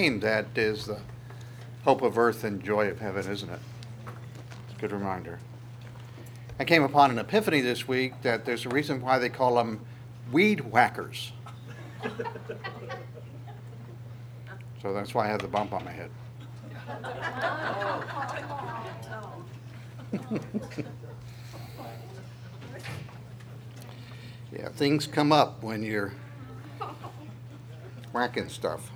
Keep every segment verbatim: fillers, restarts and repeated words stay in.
name that is the hope of earth and joy of heaven, isn't it? It's a good reminder. I came upon an epiphany this week that there's a reason why they call them weed whackers. So that's why I have the bump on my head. Yeah, things come up when you're whacking stuff.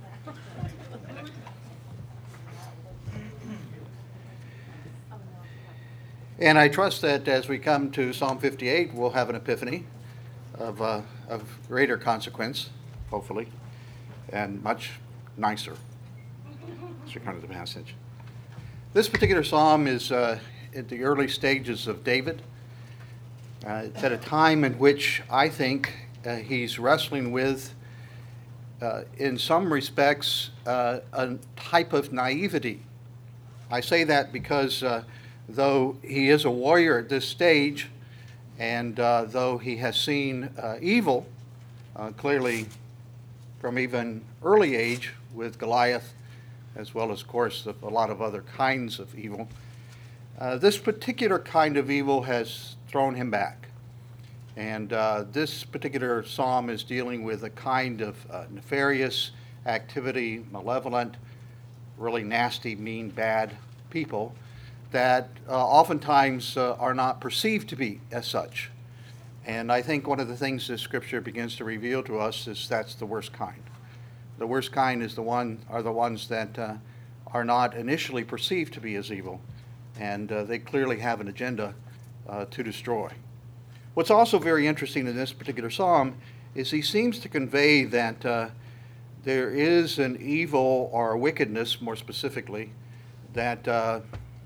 And I trust that as we come to Psalm fifty-eight, we'll have an epiphany of, uh, of greater consequence, hopefully, and much nicer as we come to the passage. This particular psalm is uh, at the early stages of David. Uh, it's at a time in which I think uh, he's wrestling with, uh, in some respects, uh, a type of naivety. I say that because uh, though he is a warrior at this stage, and uh, though he has seen uh, evil, uh, clearly from even early age with Goliath, as well as, of course, a lot of other kinds of evil, uh, this particular kind of evil has thrown him back. And uh, this particular psalm is dealing with a kind of uh, nefarious activity, malevolent, really nasty, mean, bad people that uh, oftentimes uh, are not perceived to be as such. And I think one of the things this scripture begins to reveal to us is that's the worst kind. The worst kind is the one are the ones that uh, are not initially perceived to be as evil, and uh, they clearly have an agenda uh, to destroy. What's also very interesting in this particular psalm is he seems to convey that uh, there is an evil or a wickedness, more specifically, that uh,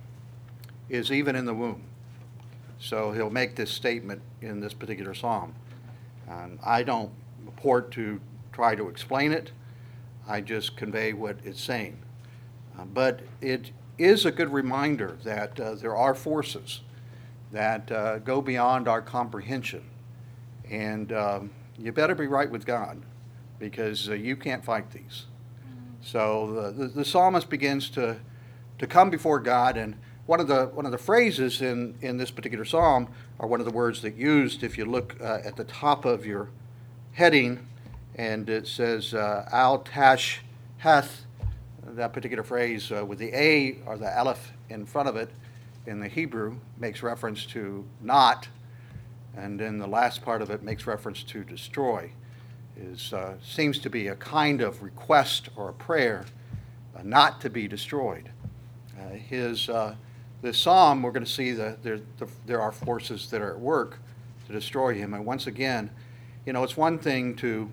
is even in the womb. So he'll make this statement in this particular psalm. And I don't purport to try to explain it. I just convey what it's saying. Uh, but it is a good reminder that uh, there are forces that uh, go beyond our comprehension. And um, you better be right with God, because uh, you can't fight these. So the, the, the psalmist begins to, to come before God, and One of the one of the phrases in, in this particular psalm are one of the words that used. If you look uh, at the top of your heading, and it says uh, al tash heth, that particular phrase uh, with the a or the aleph in front of it in the Hebrew makes reference to not, and then the last part of it makes reference to destroy. Is uh, seems to be a kind of request or a prayer uh, not to be destroyed. Uh, his uh, This psalm, we're going to see that there, the, there are forces that are at work to destroy him. And once again, you know, it's one thing to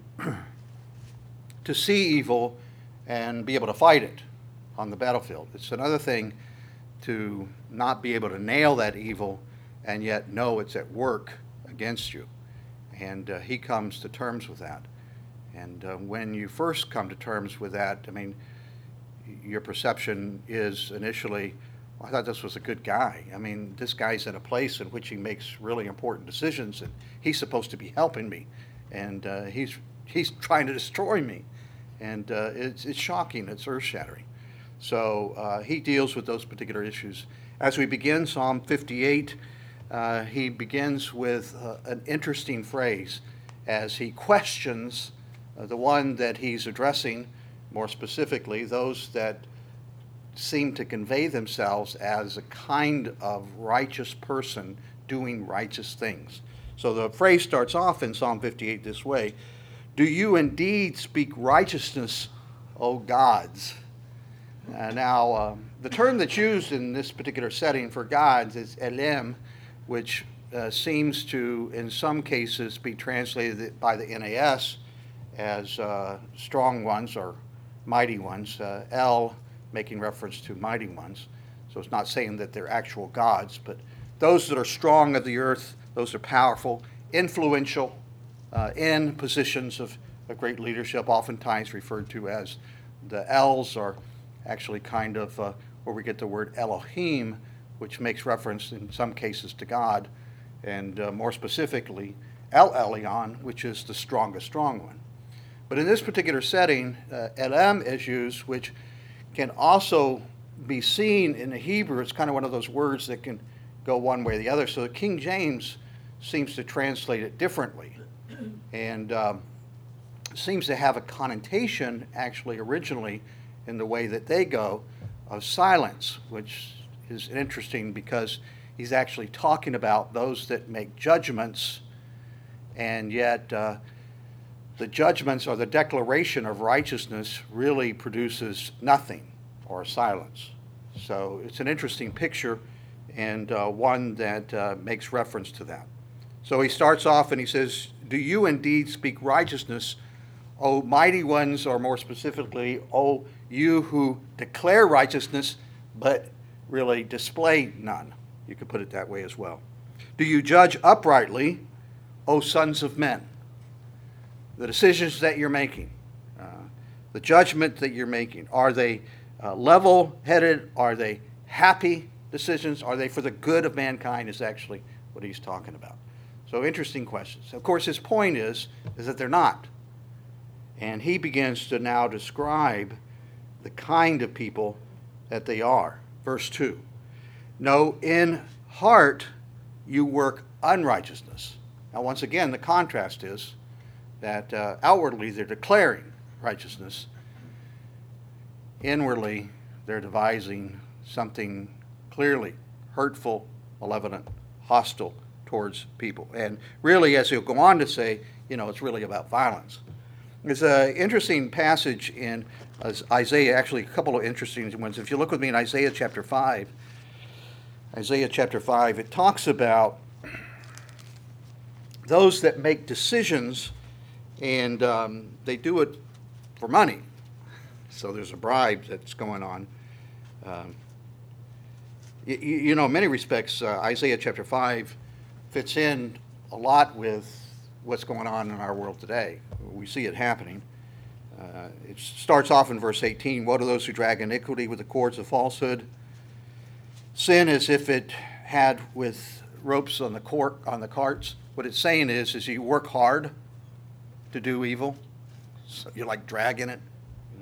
to see evil and be able to fight it on the battlefield. It's another thing to not be able to nail that evil and yet know it's at work against you. And uh, he comes to terms with that. And uh, when you first come to terms with that, I mean, your perception is initially, well, I thought this was a good guy. I mean, this guy's in a place in which he makes really important decisions, and he's supposed to be helping me, and uh, he's he's trying to destroy me, and uh, it's it's shocking. It's earth-shattering. So uh, he deals with those particular issues. As we begin Psalm fifty-eight, uh, he begins with uh, an interesting phrase as he questions uh, the one that he's addressing, more specifically, those that seem to convey themselves as a kind of righteous person doing righteous things. So the phrase starts off in Psalm fifty-eight this way: "Do you indeed speak righteousness, O gods?" Uh, now, uh, the term that's used in this particular setting for gods is Elim, which uh, seems to, in some cases, be translated by the N A S as uh, strong ones or mighty ones. Uh, El making reference to mighty ones. So it's not saying that they're actual gods, but those that are strong of the earth, those are powerful, influential, uh, in positions of, of great leadership, oftentimes referred to as the Els, are actually kind of uh, where we get the word Elohim, which makes reference in some cases to God, and uh, more specifically El Elyon, which is the strongest strong one. But in this particular setting, uh, elam is used, which can also be seen in the Hebrew. It's kind of one of those words that can go one way or the other. So the King James seems to translate it differently, and um, seems to have a connotation actually originally in the way that they go of silence, which is interesting because he's actually talking about those that make judgments, and yet uh, the judgments or the declaration of righteousness really produces nothing or silence. So it's an interesting picture, and uh, one that uh, makes reference to that. So he starts off and he says, "Do you indeed speak righteousness, O mighty ones," or more specifically, "O you who declare righteousness, but really display none." You could put it that way as well. "Do you judge uprightly, O sons of men?" The decisions that you're making, uh, the judgment that you're making, are they uh, level-headed? Are they happy decisions? Are they for the good of mankind is actually what he's talking about. So interesting questions. Of course, his point is, is that they're not. And he begins to now describe the kind of people that they are. Verse two, "No, in heart you work unrighteousness." Now, once again, the contrast is that uh, outwardly they're declaring righteousness. Inwardly, they're devising something clearly hurtful, malevolent, hostile towards people. And really, as he'll go on to say, you know, it's really about violence. There's an interesting passage in uh, Isaiah, actually a couple of interesting ones. If you look with me in Isaiah chapter five, Isaiah chapter five, it talks about those that make decisions, and um, they do it for money. So there's a bribe that's going on. Um, you, you know, in many respects, uh, Isaiah chapter five fits in a lot with what's going on in our world today. We see it happening. Uh, it starts off in verse eighteen, "Woe to those who drag iniquity with the cords of falsehood. Sin as if it had with ropes on the court, on the carts." What it's saying is, is you work hard to do evil. So you're like dragging it.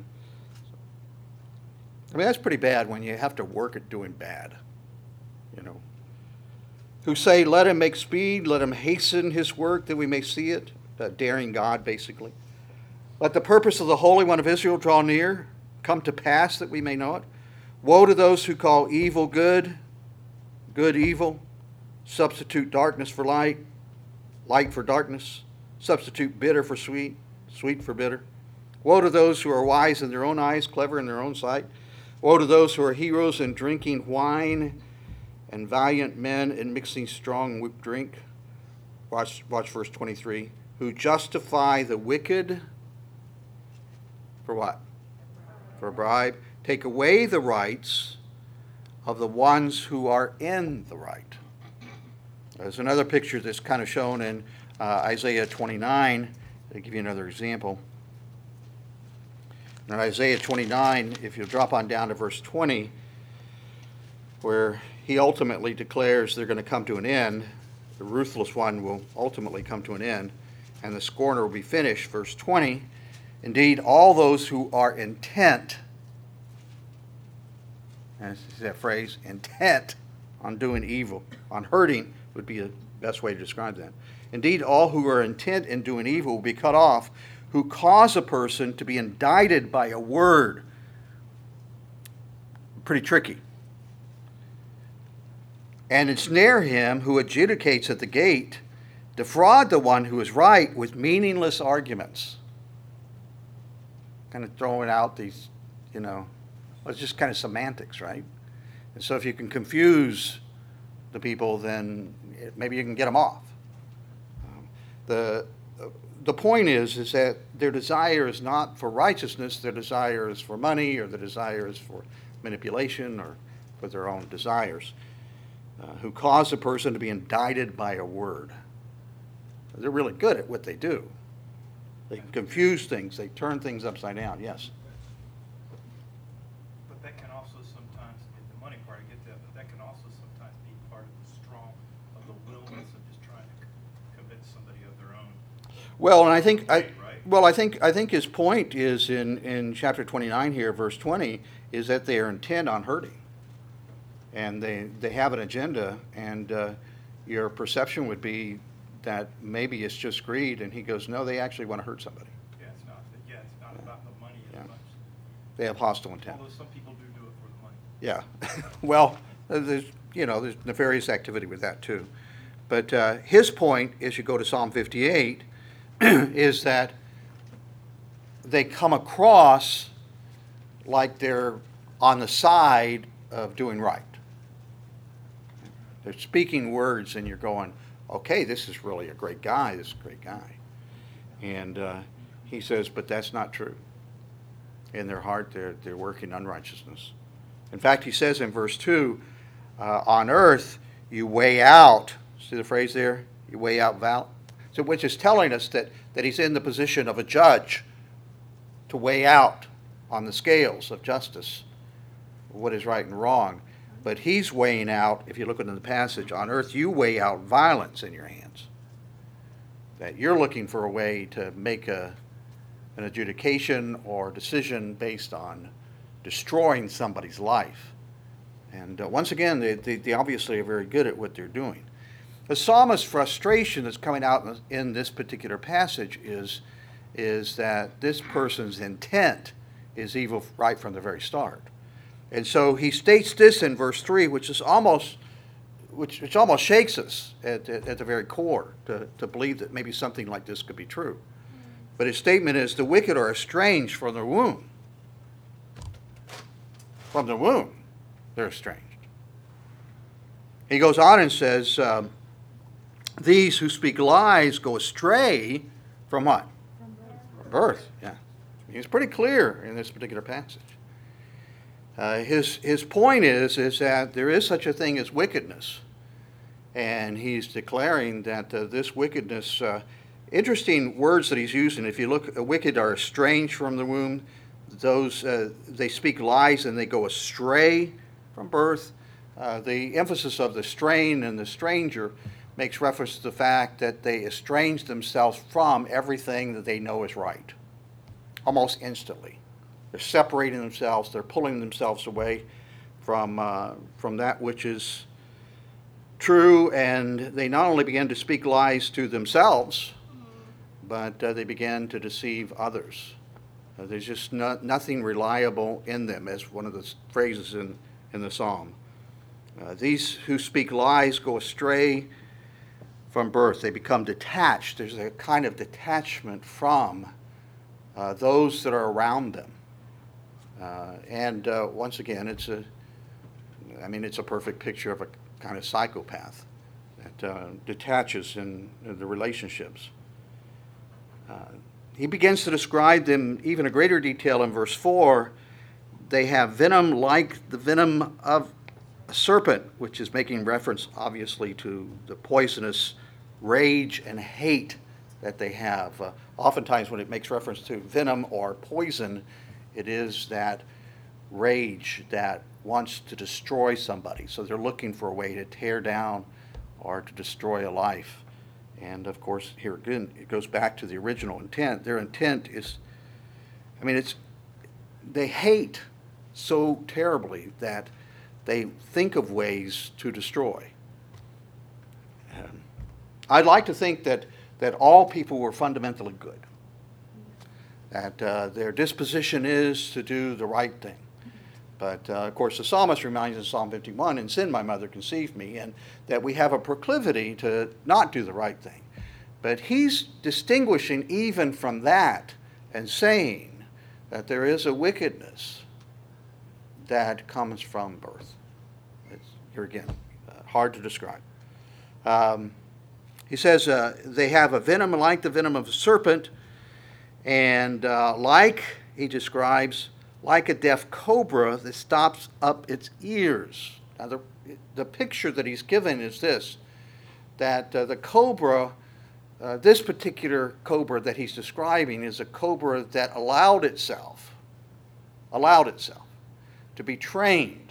I mean, that's pretty bad when you have to work at doing bad, you know. "Who say, let him make speed, let him hasten his work that we may see it." Uh, daring God, basically. "Let the purpose of the Holy One of Israel draw near, come to pass that we may know it. Woe to those who call evil good, good evil, substitute darkness for light, light for darkness, substitute bitter for sweet, sweet for bitter. Woe to those who are wise in their own eyes, clever in their own sight. Woe to those who are heroes in drinking wine, and valiant men in mixing strong drink." Watch, watch verse twenty-three. "Who justify the wicked," for what? For a bribe. "Take away the rights of the ones who are in the right." There's another picture that's kind of shown in uh, Isaiah twenty-nine. I'll give you another example. In Isaiah twenty-nine, if you'll drop on down to verse twenty, where he ultimately declares they're going to come to an end, the ruthless one will ultimately come to an end, and the scorner will be finished. Verse twenty, "Indeed, all those who are intent," and see that phrase, intent on doing evil, on hurting would be the best way to describe that. "Indeed, all who are intent in doing evil will be cut off, who cause a person to be indicted by a word." Pretty tricky. "And ensnare him who adjudicates at the gate, defraud the one who is right with meaningless arguments." Kind of throwing out these, you know, well, it's just kind of semantics, right? And so if you can confuse the people, then it, maybe you can get them off. Um, the the point is, is that their desire is not for righteousness. Their desire is for money, or their desire is for manipulation, or for their own desires. Uh, who cause a person to be indicted by a word. They're really good at what they do. They can confuse things. They turn things upside down. Yes? But that can also sometimes, the money part, I get that, but that can also sometimes be part of the strong, of the willingness of just trying to convince somebody of their own. Well, and I think, I, right? Well, I think I think his point is in, in chapter twenty-nine here, verse twenty, is that they are intent on hurting, and they they have an agenda, and uh, your perception would be that maybe it's just greed, and he goes, no, they actually want to hurt somebody. Yeah, it's not, yeah, it's not about the money as Yeah. much. They have hostile intent. Although some people do do it for the money. Yeah. Well, there's you know there's nefarious activity with that too, but uh, his point, as you go to Psalm fifty-eight, is that they come across like they're on the side of doing right. They're speaking words, and you're going, okay, this is really a great guy. This is a great guy. And uh, he says, but that's not true. In their heart, they're, they're working unrighteousness. In fact, he says in verse two, uh, on earth, you weigh out, see the phrase there? You weigh out val. So, which is telling us that, that he's in the position of a judge to weigh out on the scales of justice what is right and wrong. But he's weighing out, if you look into the passage, on earth you weigh out violence in your hands. That you're looking for a way to make a, an adjudication or decision based on destroying somebody's life. And uh, once again, they, they, they obviously are very good at what they're doing. The psalmist's frustration that's coming out in, in this particular passage is, is that this person's intent is evil right from the very start. And so he states this in verse three, which is almost, which, which almost shakes us at, at, at the very core to, to believe that maybe something like this could be true. But his statement is, the wicked are estranged from the womb. From the womb, they're estranged. He goes on and says, um, these who speak lies go astray from what? From birth. From birth, yeah. He's pretty clear in this particular passage. Uh, his his point is is that there is such a thing as wickedness, and he's declaring that uh, this wickedness. Uh, interesting words that he's using. If you look, uh, wicked are estranged from the womb. Those uh, they speak lies and they go astray from birth. Uh, the emphasis of the strain and the stranger makes reference to the fact that they estrange themselves from everything that they know is right, almost instantly. They're separating themselves. They're pulling themselves away from uh, from that which is true, and they not only begin to speak lies to themselves, but uh, they begin to deceive others. Uh, there's just no, nothing reliable in them, as one of the phrases in, in the psalm. Uh, these who speak lies go astray from birth. They become detached. There's a kind of detachment from uh, those that are around them. Uh, and uh, once again, it's a, I mean, it's a perfect picture of a kind of psychopath that uh, detaches in, in the relationships. Uh, he begins to describe them even in greater detail in verse four. They have venom like the venom of a serpent, which is making reference, obviously, to the poisonous rage and hate that they have. Uh, oftentimes, when it makes reference to venom or poison, it is that rage that wants to destroy somebody. So they're looking for a way to tear down or to destroy a life. And of course, here again, it goes back to the original intent. Their intent is, I mean, it's, they hate so terribly that they think of ways to destroy. Um, I'd like to think that, that all people were fundamentally good. That uh, their disposition is to do the right thing. But, uh, of course, the psalmist reminds us in Psalm fifty-one, in sin my mother conceived me, and that we have a proclivity to not do the right thing. But he's distinguishing even from that and saying that there is a wickedness that comes from birth. It's, here again, uh, hard to describe. Um, he says uh, they have a venom like the venom of a serpent, and uh, like, he describes, like a deaf cobra that stops up its ears. Now, the, the picture that he's given is this, that uh, the cobra, uh, this particular cobra that he's describing is a cobra that allowed itself, allowed itself to be trained,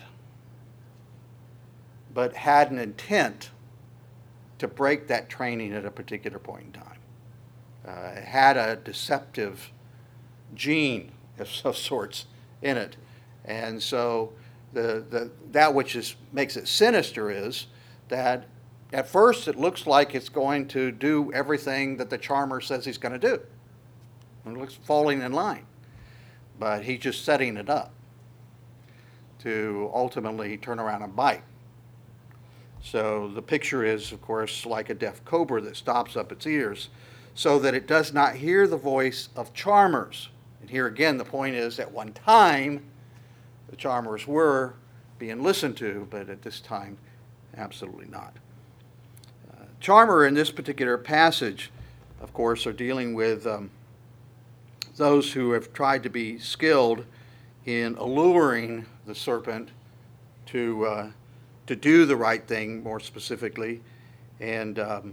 but had an intent to break that training at a particular point in time. uh, had a deceptive gene of, of sorts in it. And so the, the, that which is, makes it sinister is that at first it looks like it's going to do everything that the charmer says he's going to do. It looks falling in line. But he's just setting it up to ultimately turn around and bite. So the picture is, of course, like a deaf cobra that stops up its ears so that it does not hear the voice of charmers. And here again, the point is, at one time, the charmers were being listened to, but at this time, absolutely not. Uh, charmer in this particular passage, of course, are dealing with um, those who have tried to be skilled in alluring the serpent to uh, to do the right thing, more specifically. And um,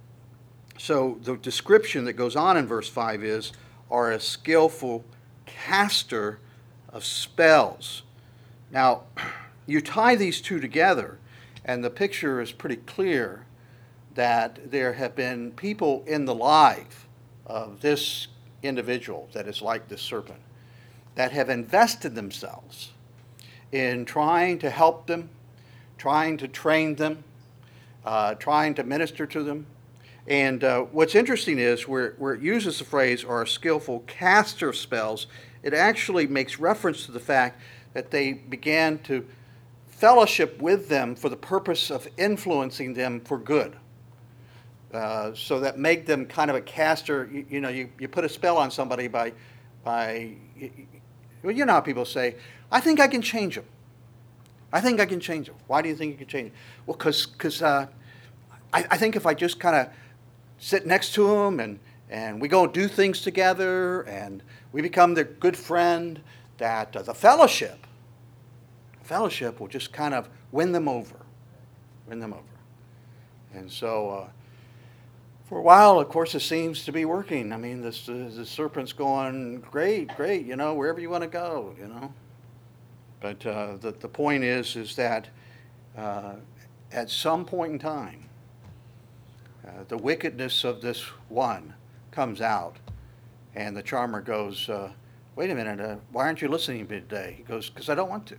so the description that goes on in verse five is, are a skillful caster of spells. Now, you tie these two together, and the picture is pretty clear that there have been people in the life of this individual that is like this serpent that have invested themselves in trying to help them, trying to train them, uh, trying to minister to them. And uh, what's interesting is where, where it uses the phrase, or a skillful caster of spells, it actually makes reference to the fact that they began to fellowship with them for the purpose of influencing them for good. Uh, so that make them kind of a caster. You, you know, you, you put a spell on somebody by, by, well, you know how people say, I think I can change them. I think I can change them. Why do you think you can change them? Well, because because uh, I, I think if I just kind of sit next to them and, and we go do things together and we become their good friend, that uh, the fellowship, fellowship will just kind of win them over, win them over. And so uh, for a while, of course, it seems to be working. I mean, this, uh, the serpent's going, great, great, you know, wherever you want to go, you know. But uh, the, the point is, is that uh, at some point in time, uh, the wickedness of this one comes out, and the charmer goes, uh, wait a minute, uh, why aren't you listening to me today? He goes, because I don't want to.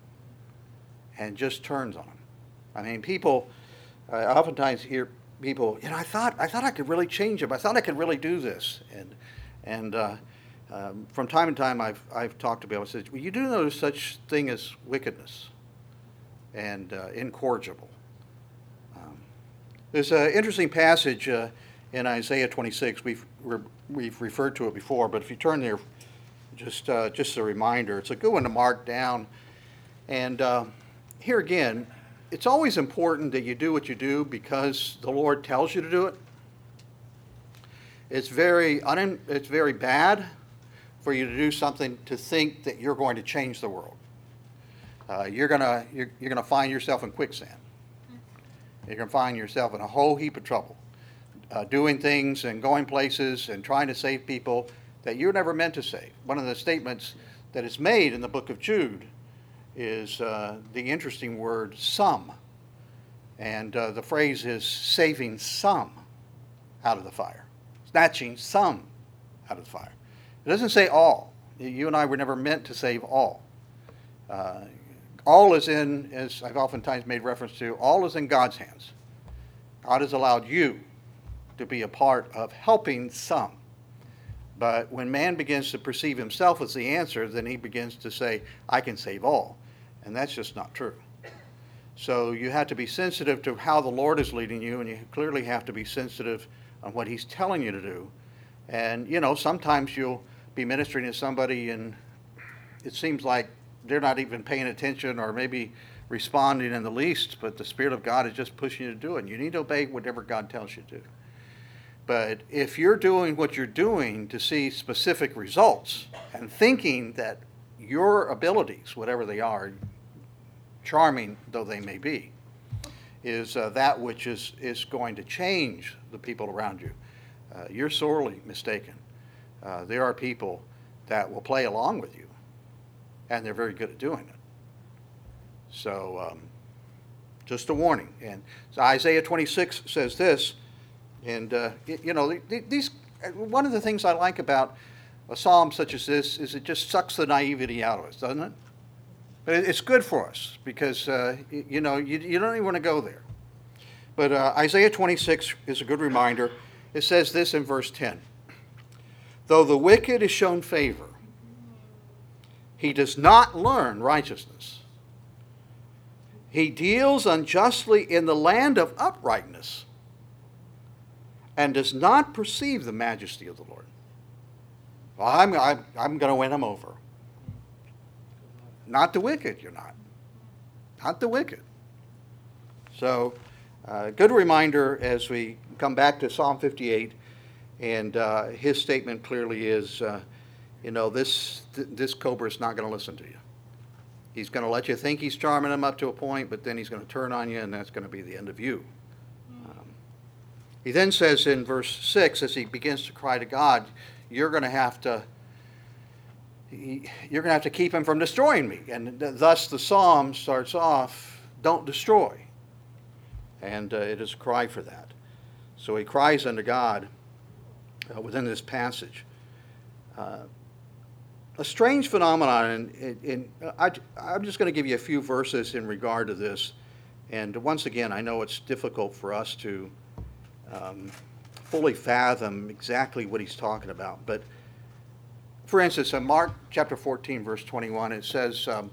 And just turns on him. I mean, people, I oftentimes hear people, you know, I thought I thought I could really change him. I thought I could really do this. And and uh, um, from time to time, I've I've talked to people. I said, well, you do know there's such thing as wickedness and uh, incorrigible. Um, there's an interesting passage uh, in Isaiah twenty-six. We've re- we've referred to it before, but if you turn there, just uh, just a reminder. It's a good one to mark down. And uh, here again, it's always important that you do what you do because the Lord tells you to do it. It's very un- it's very bad for you to do something to think that you're going to change the world. Uh, you're gonna you're, you're gonna find yourself in quicksand. You're gonna find yourself in a whole heap of trouble, uh, doing things and going places and trying to save people that you're never meant to save. One of the statements that is made in the book of Jude is uh, the interesting word some. And uh, the phrase is saving some out of the fire. Snatching some out of the fire. It doesn't say all. You and I were never meant to save all. Uh, all is in, as I've oftentimes made reference to, all is in God's hands. God has allowed you to be a part of helping some. But when man begins to perceive himself as the answer, then he begins to say, I can save all. And that's just not true. So you have to be sensitive to how the Lord is leading you, and you clearly have to be sensitive on what he's telling you to do. And, you know, sometimes you'll be ministering to somebody and it seems like they're not even paying attention or maybe responding in the least, but the Spirit of God is just pushing you to do it. And you need to obey whatever God tells you to do. But if you're doing what you're doing to see specific results and thinking that your abilities, whatever they are, charming though they may be, is uh, that which is, is going to change the people around you, uh, you're sorely mistaken. Uh, there are people that will play along with you, and they're very good at doing it. So um, just a warning. And so Isaiah twenty-six says this, and uh, you know, these one of the things I like about a psalm such as this is it just sucks the naivety out of us, doesn't it? But it's good for us because, uh, you know, you, you don't even want to go there. But uh, Isaiah twenty-six is a good reminder. It says this in verse ten. Though the wicked is shown favor, he does not learn righteousness. He deals unjustly in the land of uprightness and does not perceive the majesty of the Lord. Well, I'm, I'm, I'm going to win him over. Not the wicked, you're not. Not the wicked. So, uh, good reminder as we come back to Psalm fifty-eight, and uh, his statement clearly is, uh, you know, this th- this cobra is not going to listen to you. He's going to let you think he's charming him up to a point, but then he's going to turn on you, and that's going to be the end of you. Um, he then says in verse six, as he begins to cry to God, you're going to have to you're going to have to keep him from destroying me. And th- thus the psalm starts off, don't destroy. And uh, it is a cry for that. So he cries unto God uh, within this passage. Uh, a strange phenomenon, in, in, in I, I'm just going to give you a few verses in regard to this. And once again, I know it's difficult for us to um, fully fathom exactly what he's talking about. But for instance, in Mark chapter fourteen, verse twenty-one, it says, um,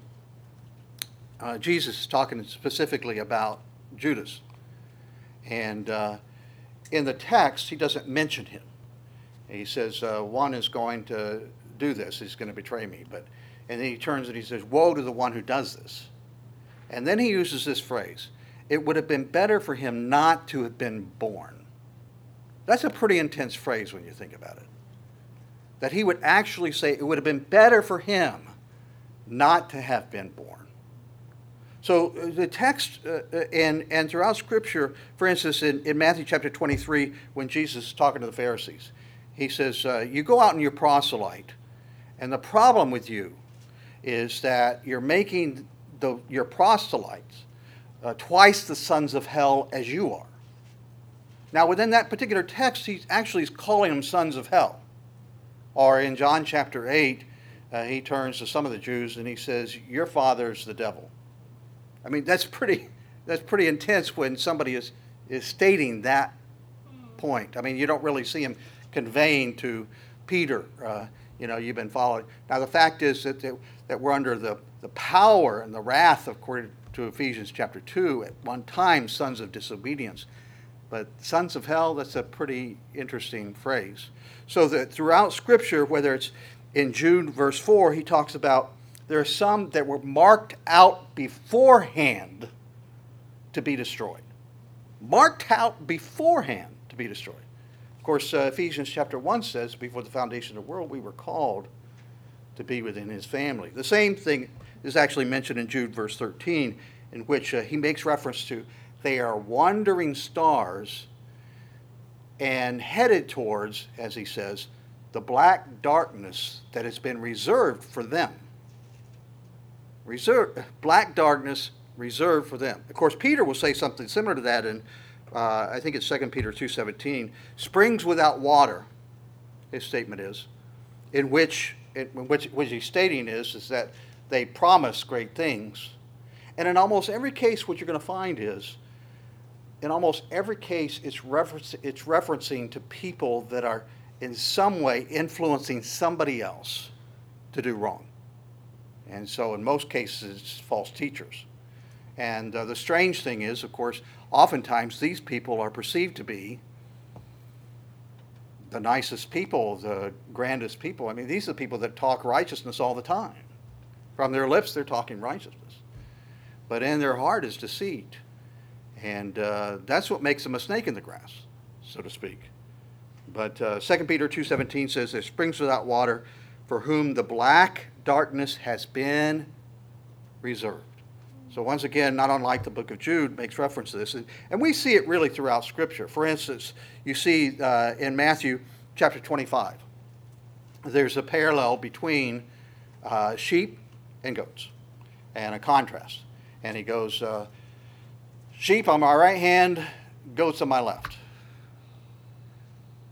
uh, Jesus is talking specifically about Judas. And uh, in the text, he doesn't mention him. He says, uh, one is going to do this, he's going to betray me. But, and then he turns and he says, woe to the one who does this. And then he uses this phrase, it would have been better for him not to have been born. That's a pretty intense phrase when you think about it. That he would actually say it would have been better for him not to have been born. So the text uh, and, and throughout Scripture, for instance, in, in Matthew chapter twenty-three, when Jesus is talking to the Pharisees, he says, uh, you go out and you're proselyte, and the problem with you is that you're making the, your proselytes uh, twice the sons of hell as you are. Now, within that particular text, he actually is calling them sons of hell. Or in John chapter eight, uh, he turns to some of the Jews and he says, your father's the devil. I mean, that's pretty that's pretty intense when somebody is, is stating that point. I mean, you don't really see him conveying to Peter, uh, you know, you've been following. Now, the fact is that, that, that we're under the, the power and the wrath, according to Ephesians chapter two, at one time, sons of disobedience. But sons of hell, that's a pretty interesting phrase. So that throughout Scripture, whether it's in Jude verse four, he talks about there are some that were marked out beforehand to be destroyed. Marked out beforehand to be destroyed. Of course, uh, Ephesians chapter one says, before the foundation of the world, we were called to be within his family. The same thing is actually mentioned in Jude verse thirteen, in which uh, he makes reference to they are wandering stars and headed towards, as he says, the black darkness that has been reserved for them. Reserved, black darkness reserved for them. Of course, Peter will say something similar to that in, uh, I think it's Second Peter two seventeen. Springs without water, his statement is, in which, in which, which he's stating is, is that they promise great things. And in almost every case, what you're going to find is, in almost every case, it's, reference, it's referencing to people that are in some way influencing somebody else to do wrong. And so in most cases, it's false teachers. And uh, the strange thing is, of course, oftentimes these people are perceived to be the nicest people, the grandest people. I mean, these are the people that talk righteousness all the time. From their lips, they're talking righteousness. But in their heart is deceit. And uh, that's what makes them a snake in the grass, so to speak. But uh, Second Peter two seventeen says, there springs without water, for whom the black darkness has been reserved. So once again, not unlike the book of Jude, makes reference to this. And, and we see it really throughout Scripture. For instance, you see uh, in Matthew chapter twenty-five, there's a parallel between uh, sheep and goats, and a contrast. And he goes, uh, sheep on my right hand, goats on my left.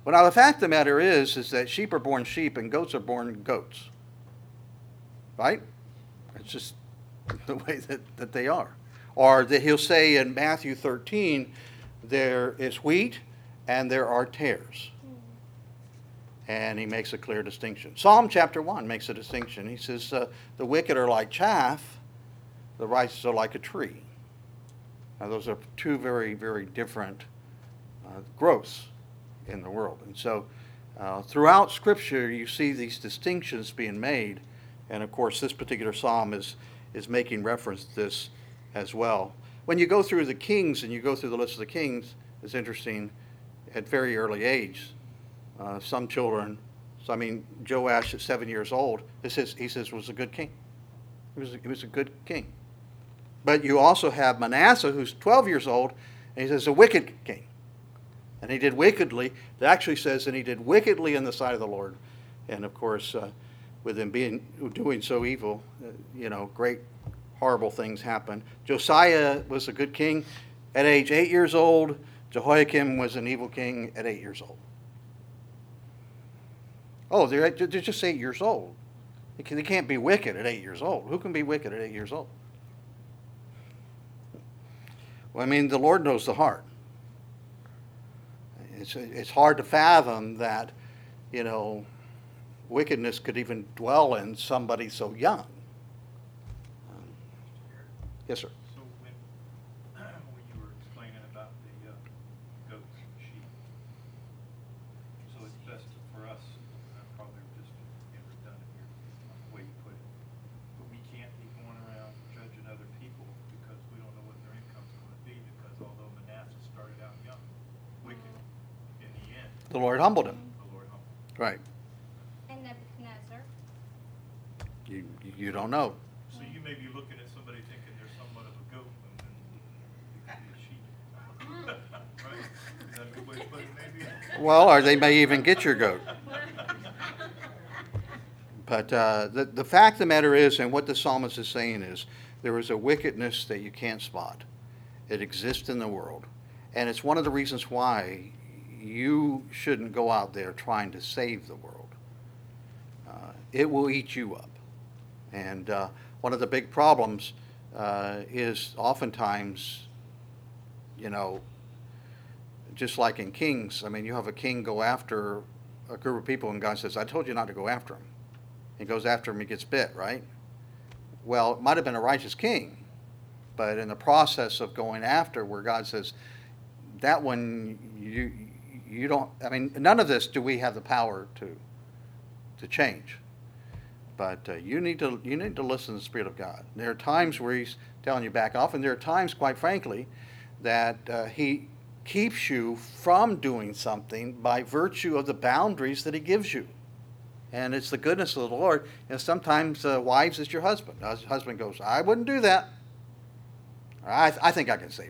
Well, now the fact of the matter is, is that sheep are born sheep and goats are born goats. Right? It's just the way that, that they are. Or that he'll say in Matthew thirteen, there is wheat and there are tares. And he makes a clear distinction. Psalm chapter one makes a distinction. He says, uh, the wicked are like chaff, the righteous are like a tree. Now those are two very, very different uh, growths in the world. And so uh, throughout Scripture you see these distinctions being made. And of course this particular psalm is, is making reference to this as well. When you go through the kings and you go through the list of the kings, it's interesting, at very early age, uh, some children, so I mean Joash at seven years old, it says, he says was a good king. He was, he was a good king. But you also have Manasseh, who's twelve years old, and he says a wicked king. And he did wickedly. It actually says, and he did wickedly in the sight of the Lord. And of course, uh, with him being doing so evil, uh, you know, great horrible things happen. Josiah was a good king at age eight years old. Jehoiakim was an evil king at eight years old. Oh, they're, they're just eight years old. They, can, they can't be wicked at eight years old. Who can be wicked at eight years old? Well, I mean, the Lord knows the heart. It's, it's hard to fathom that, you know, wickedness could even dwell in somebody so young. Um, yes, sir. So when, when you were explaining about the uh, goats and sheep, so it's best for us, uh, probably just being redundant here, the way you put it, but we can't be going around judging other people because we don't know what their income's going to be, because although Manasseh started out young, wicked, in the end, The Lord humbled him. the Lord humbled him. Right. And Nebuchadnezzar. You, you don't know. So you may be looking at somebody thinking they're somewhat of a goat, and then it could be a sheep. Right? Is that a good way to put it, maybe? Well, or they may even get your goat. But uh, the, the fact of the matter is, and what the psalmist is saying is, there is a wickedness that you can't spot. It exists in the world. And it's one of the reasons why you shouldn't go out there trying to save the world. Uh, it will eat you up. And uh, one of the big problems uh, is oftentimes, you know, just like in Kings, I mean, you have a king go after a group of people and God says, I told you not to go after him. He goes after him, he gets bit, right? Well, it might have been a righteous king, but in the process of going after where God says, that one, you you don't, I mean, none of this do we have the power to to change. But uh, you need to you need to listen to the Spirit of God. There are times where He's telling you back off, and there are times, quite frankly, that uh, He keeps you from doing something by virtue of the boundaries that He gives you. And it's the goodness of the Lord. And sometimes uh, wives, it's your husband. The husband goes, I wouldn't do that. I, th- I think I can save him.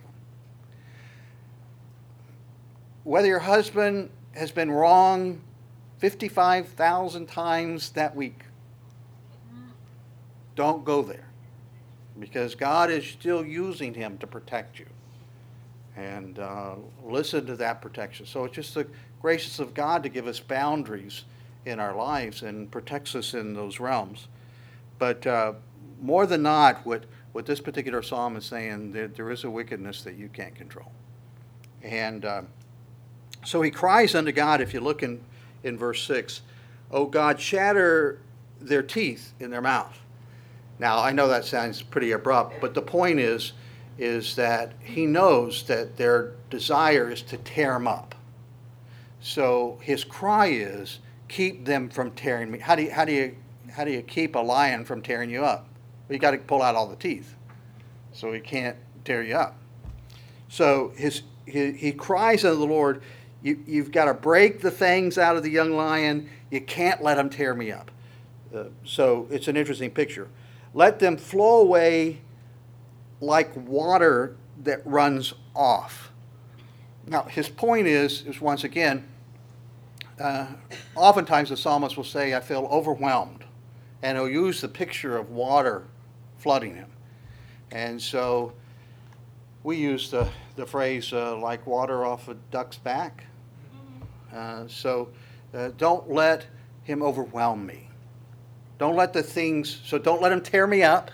Whether your husband has been wrong fifty-five thousand times that week, don't go there, because God is still using him to protect you. And uh, listen to that protection. So it's just the gracious of God to give us boundaries in our lives and protects us in those realms. But uh, more than not, what, what this particular psalm is saying, that there is a wickedness that you can't control. And uh, so he cries unto God, if you look in, in verse six, O God, shatter their teeth in their mouth. Now, I know that sounds pretty abrupt, but the point is, is that he knows that their desire is to tear him up. So his cry is, keep them from tearing me. How do you, how do you, how do you keep a lion from tearing you up? Well, you got to pull out all the teeth, so he can't tear you up. So his he, he cries unto the Lord, you, you've got to break the fangs out of the young lion. You can't let him tear me up. Uh, so it's an interesting picture. Let them flow away like water that runs off. Now, his point is, is once again, uh, oftentimes the psalmist will say, I feel overwhelmed. And he'll use the picture of water flooding him. And so we use the, the phrase, uh, like water off a duck's back. Uh, so uh, don't let him overwhelm me. Don't let the things, so don't let him tear me up.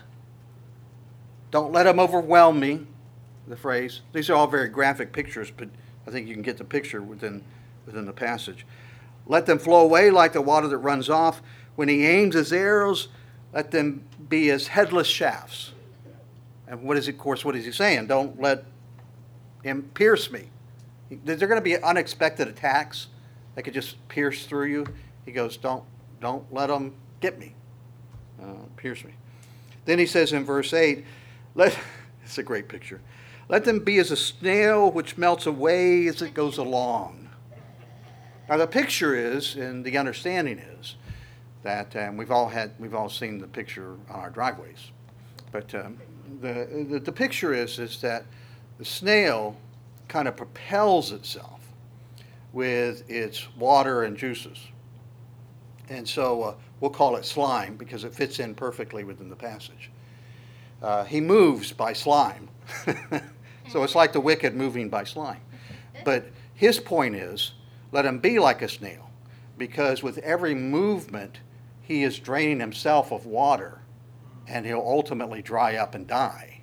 Don't let him overwhelm me, the phrase. These are all very graphic pictures, but I think you can get the picture within, within the passage. Let them flow away like the water that runs off. When he aims his arrows, let them be as headless shafts. And what is, of course, what is he saying? Don't let him pierce me. There are going to be unexpected attacks that could just pierce through you. He goes, don't, don't let them get me, uh, pierce me. Then he says in verse eight, let, it's a great picture. Let them be as a snail which melts away as it goes along. Now the picture is, and the understanding is, that um, we've all had, we've all seen the picture on our driveways. But um, the, the the picture is is that the snail kind of propels itself with its water and juices, and so uh, we'll call it slime because it fits in perfectly within the passage. Uh, he moves by slime, so it's like the wicked moving by slime. But his point is, let him be like a snail, because with every movement he is draining himself of water, and he'll ultimately dry up and die.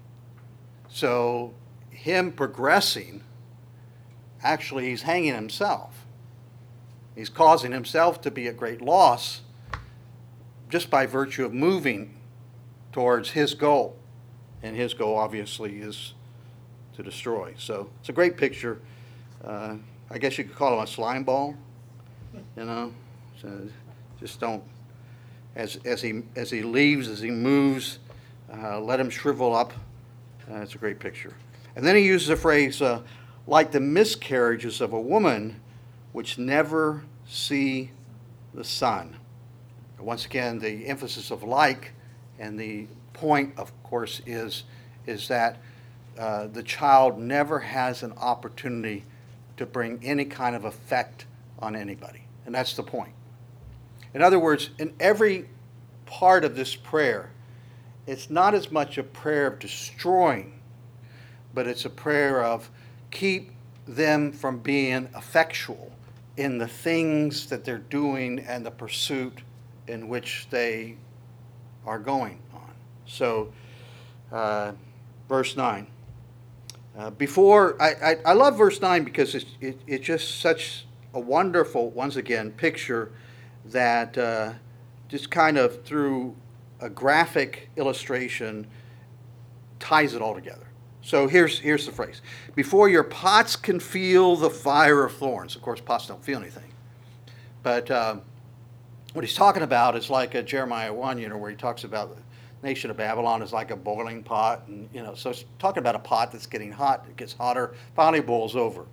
So him progressing, actually he's hanging himself. He's causing himself to be at great loss just by virtue of moving towards his goal. And his goal obviously is to destroy. So it's a great picture. Uh, I guess you could call him a slime ball, you know. So just don't, as as he as he leaves, as he moves, uh, let him shrivel up. Uh, it's a great picture. And then he uses the phrase, uh, like the miscarriages of a woman which never see the sun. Once again, the emphasis of like, and the point, of course, is, is that uh, the child never has an opportunity to bring any kind of effect on anybody. And that's the point. In other words, in every part of this prayer, it's not as much a prayer of destroying, but it's a prayer of keep them from being effectual in the things that they're doing and the pursuit in which they are going on. So, uh, verse nine. Uh, before, I, I, I love verse nine because it's, it, it's just such a wonderful, once again, picture that uh, just kind of through a graphic illustration ties it all together. So here's, here's the phrase. Before your pots can feel the fire of thorns. Of course, pots don't feel anything. But uh, what he's talking about is like a Jeremiah one, you know, where he talks about the nation of Babylon is like a boiling pot. And, you know, so it's talking about a pot that's getting hot. It gets hotter, finally boils over.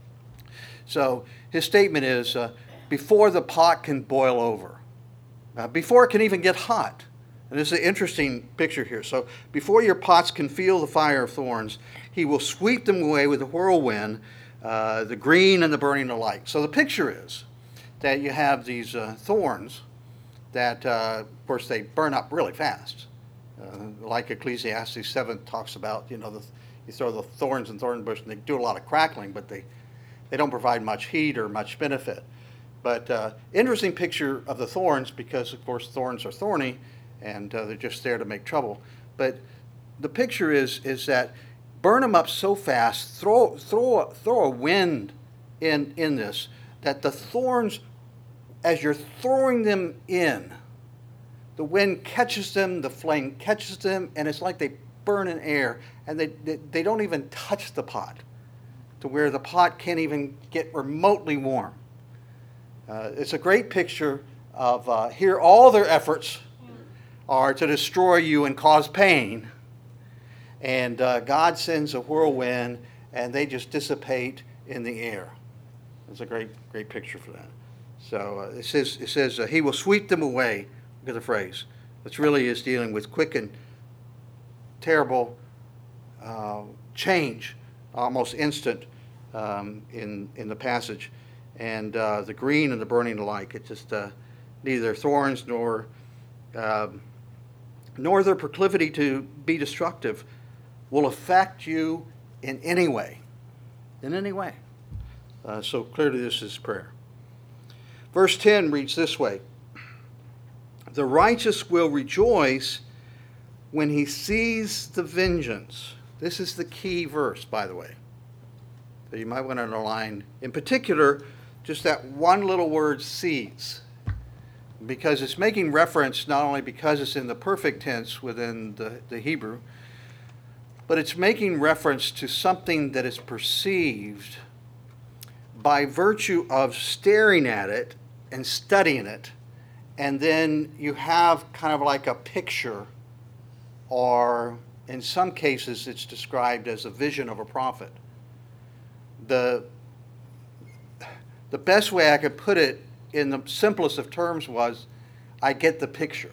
So his statement is, uh, before the pot can boil over, uh, before it can even get hot. And this is an interesting picture here. So before your pots can feel the fire of thorns, he will sweep them away with a whirlwind, uh, the green and the burning alike. So the picture is that you have these uh, thorns that, uh, of course, they burn up really fast. Uh, like Ecclesiastes seven talks about, you know, the, you throw the thorns in thorn bush and they do a lot of crackling, but they, they don't provide much heat or much benefit. But uh, interesting picture of the thorns because, of course, thorns are thorny and uh, they're just there to make trouble. But the picture is is that burn them up so fast, throw throw throw a wind in in this, that the thorns, as you're throwing them in, the wind catches them, the flame catches them, and it's like they burn in air, and they they, they don't even touch the pot, to where the pot can't even get remotely warm. Uh, it's a great picture of uh, here all their efforts are to destroy you and cause pain. And uh, God sends a whirlwind and they just dissipate in the air. It's a great, great picture for that. So uh, it says, it says uh, he will sweep them away. Look at the phrase. Which really is dealing with quick and terrible uh, change, almost instant um, in, in the passage. And uh, the green and the burning alike. It's just uh, neither thorns nor um, nor their proclivity to be destructive will affect you in any way. In any way. Uh, so clearly this is prayer. Verse ten reads this way: "The righteous will rejoice when he sees the vengeance." This is the key verse, by the way. So you might want to underline, in particular, just that one little word, sees. Because it's making reference not only because it's in the perfect tense within the, the Hebrew, but it's making reference to something that is perceived by virtue of staring at it and studying it. And then you have kind of like a picture, or in some cases it's described as a vision of a prophet. The, the best way I could put it in the simplest of terms was, I get the picture.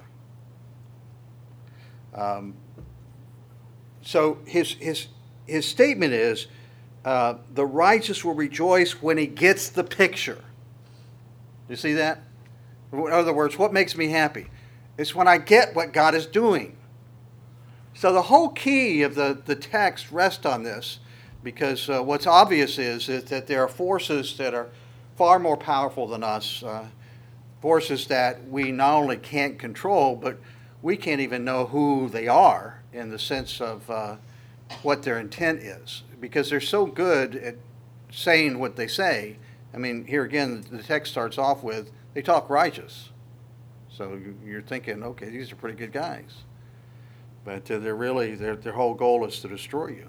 Um, so his, his, his statement is, uh, the righteous will rejoice when he gets the picture. You see that? In other words, what makes me happy? It's when I get what God is doing. So the whole key of the, the text rests on this, because uh, what's obvious is, is that there are forces that are far more powerful than us, uh, forces that we not only can't control, but we can't even know who they are in the sense of uh, what their intent is, because they're so good at saying what they say. I mean, here again, the text starts off with, they talk righteous. So you're thinking, okay, these are pretty good guys. But uh, they're really, their, their whole goal is to destroy you.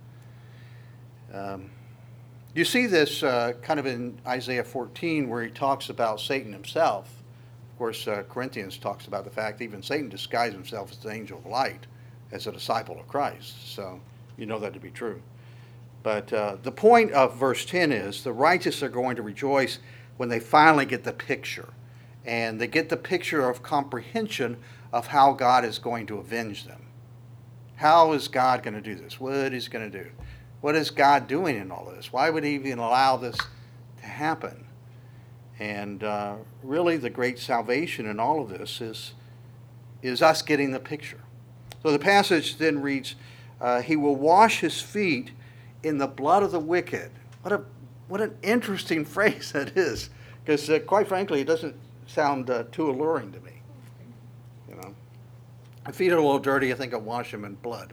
Um, you see this uh, kind of in Isaiah fourteen, where he talks about Satan himself. Of course, uh, Corinthians talks about the fact even Satan disguised himself as the angel of light, as a disciple of Christ. So you know that to be true. But uh, the point of verse ten is, the righteous are going to rejoice when they finally get the picture. And they get the picture of comprehension of how God is going to avenge them. How is God going to do this? What is he going to do? What is God doing in all this? Why would he even allow this to happen? And uh, really the great salvation in all of this is, is us getting the picture. So the passage then reads, uh, he will wash his feet in the blood of the wicked. What a what an interesting phrase that is, because uh, quite frankly, it doesn't sound uh, too alluring to me. You know, my feet are a little dirty. I think I'll wash them in blood.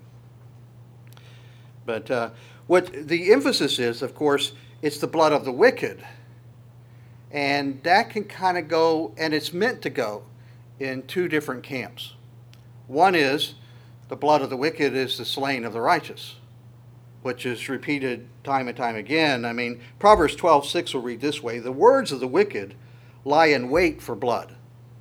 But uh, what the emphasis is, of course, it's the blood of the wicked, and that can kind of go, and it's meant to go, in two different camps. One is the blood of the wicked is the slaying of the righteous, which is repeated time and time again. I mean, Proverbs twelve six will read this way: the words of the wicked lie in wait for blood.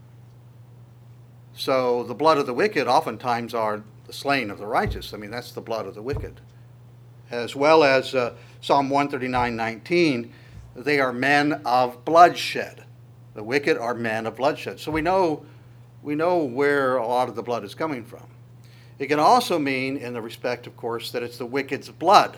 So the blood of the wicked oftentimes are the slaying of the righteous. I mean, that's the blood of the wicked. As well as uh, Psalm one thirty-nine nineteen, they are men of bloodshed. The wicked are men of bloodshed. So we know, we know where a lot of the blood is coming from. It can also mean, in the respect, of course, that it's the wicked's blood.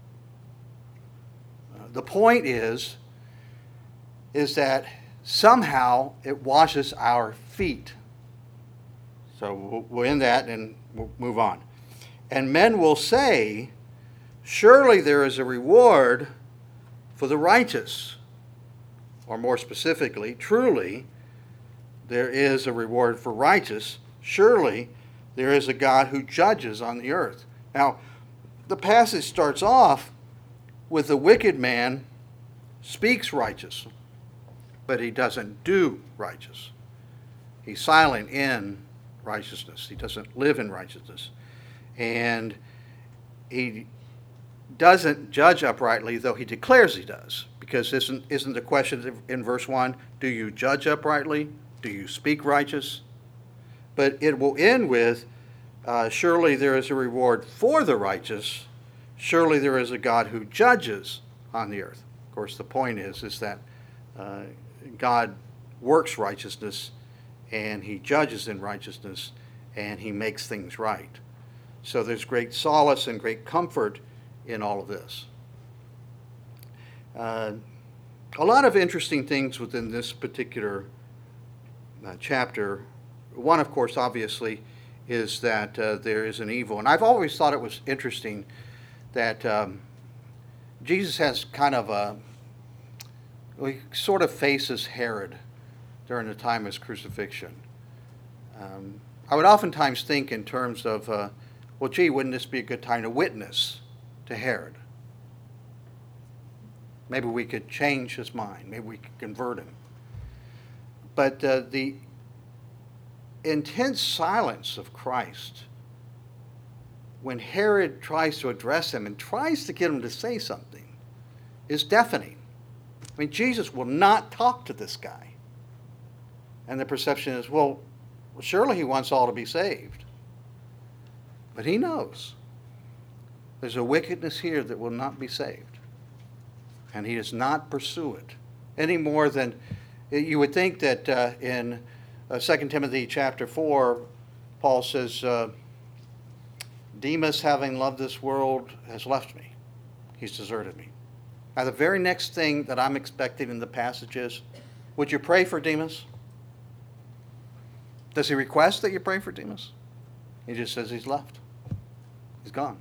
Uh, the point is, is that somehow it washes our feet. So we'll, we'll end that and we'll move on. And men will say, surely there is a reward for the righteous. Or more specifically, truly, there is a reward for righteous. Surely there is a God who judges on the earth. Now, the passage starts off with the wicked man speaks righteous, but he doesn't do righteous. He's silent in righteousness. He doesn't live in righteousness. And he doesn't judge uprightly, though he declares he does. Because isn't, isn't the question in verse one, do you judge uprightly? Do you speak righteous? But it will end with, uh, surely there is a reward for the righteous. Surely there is a God who judges on the earth. Of course, the point is, is that uh, God works righteousness, and he judges in righteousness, and he makes things right. So there's great solace and great comfort in all of this. Uh, a lot of interesting things within this particular uh, chapter. One, of course, obviously, is that uh, there is an evil. And I've always thought it was interesting that um, Jesus has kind of a, he sort of faces Herod during the time of his crucifixion. Um, I would oftentimes think in terms of, uh, well, gee, wouldn't this be a good time to witness to Herod? Maybe we could change his mind. Maybe we could convert him. But uh, the intense silence of Christ when Herod tries to address him and tries to get him to say something is deafening. I mean, Jesus will not talk to this guy. And the perception is, well, surely he wants all to be saved. But he knows there's a wickedness here that will not be saved. And he does not pursue it any more than you would think that uh, in uh, Second Timothy chapter four, Paul says, uh, Demas, having loved this world, has left me. He's deserted me. Now, the very next thing that I'm expecting in the passage is, would you pray for Demas? Does he request that you pray for Demas? He just says he's left. He's gone.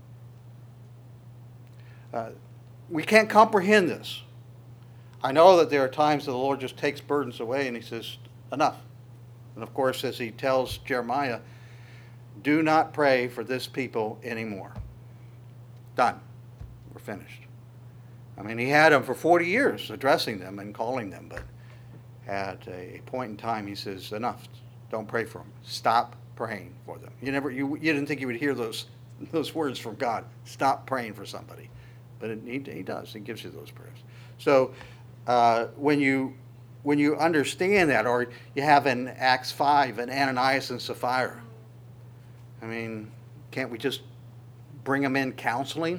Uh, we can't comprehend this. I know that there are times that the Lord just takes burdens away and he says, enough. And of course, as he tells Jeremiah, do not pray for this people anymore. Done. We're finished. I mean, he had them for forty years addressing them and calling them, but at a point in time he says, enough. Don't pray for them. Stop praying for them. You never, you, you didn't think you would hear those those words from God. Stop praying for somebody. But it, he, he does. He gives you those prayers. So uh, when you when you understand that, or you have in Acts five an Ananias and Sapphira, I mean, can't we just bring them in counseling?